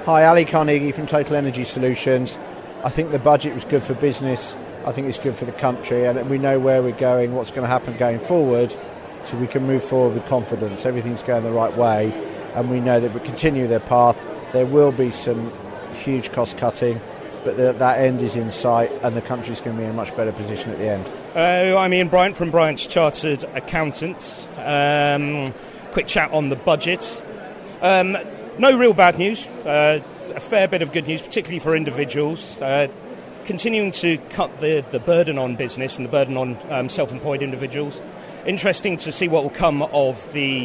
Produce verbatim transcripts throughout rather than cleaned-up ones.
Hi, Ali Carnegie from Total Energy Solutions. I think the budget was good for business. I think it's good for the country, and we know where we're going, what's going to happen going forward, so we can move forward with confidence. Everything's going the right way, and we know that if we continue their path, there will be some huge cost cutting, but the, that end is in sight, and the country's going to be in a much better position at the end. Uh, I'm Ian Bryant from Bryant's Chartered Accountants. Um, quick chat on the budget. Um, no real bad news. Uh, a fair bit of good news, particularly for individuals. Uh, continuing to cut the, the burden on business and the burden on um, self-employed individuals. Interesting to see what will come of the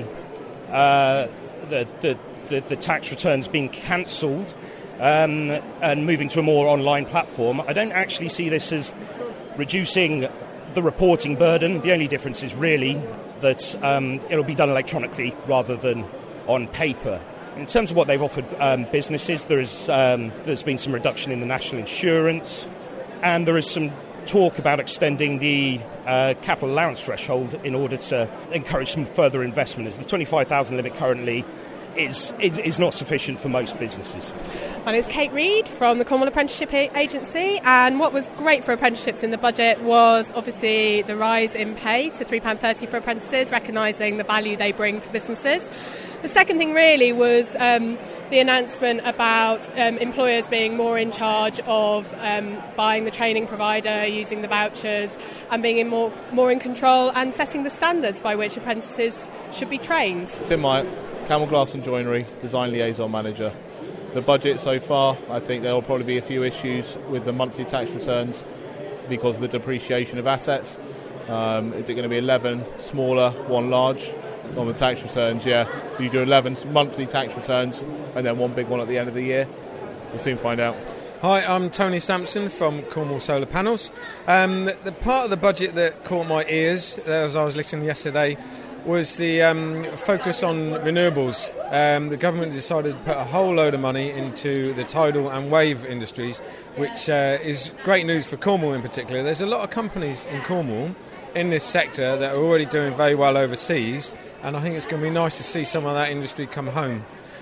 uh, the, the, the the tax returns being cancelled um, and moving to a more online platform. I don't actually see this as reducing the reporting burden. The only difference is really that um, it'll be done electronically rather than on paper. In terms of what they've offered um, businesses, there is, um, there's been some reduction in the national insurance, and there is some talk about extending the uh, capital allowance threshold in order to encourage some further investment, as the twenty-five thousand limit currently is, is, is not sufficient for most businesses. My name is Kate Reid from the Cornwall Apprenticeship Agency, and what was great for apprenticeships in the budget was obviously the rise in pay to three pounds thirty for apprentices, recognising the value they bring to businesses. The second thing really was um, the announcement about um, employers being more in charge of um, buying the training provider, using the vouchers, and being in more, more in control and setting the standards by which apprentices should be trained. Tim Myatt, Camel Glass and Joinery, Design Liaison Manager. The budget so far, I think there will probably be a few issues with the monthly tax returns because of the depreciation of assets. Um, is it going to be eleven smaller, one large? On the tax returns, yeah. You do eleven monthly tax returns and then one big one at the end of the year. We'll soon find out. Hi, I'm Tony Sampson from Cornwall Solar Panels. Um, the, the part of the budget that caught my ears as I was listening yesterday was the um, focus on renewables. Um, the government decided to put a whole load of money into the tidal and wave industries, which uh, is great news for Cornwall in particular. There's a lot of companies in Cornwall in this sector that are already doing very well overseas, and I think it's going to be nice to see some of that industry come home.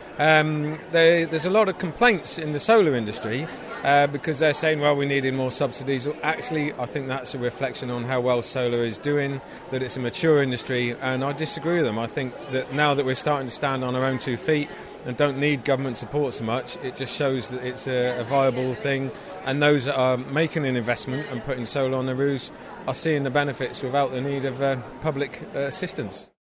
Um, there, there's a lot of complaints in the solar industry uh, because they're saying, well, we needed more subsidies. Well, actually, I think that's a reflection on how well solar is doing, that it's a mature industry, and I disagree with them. I think that now that we're starting to stand on our own two feet and don't need government support so much, it just shows that it's a, a viable thing, and those that are making an investment and putting solar on their roofs are seeing the benefits without the need of uh, public uh, assistance.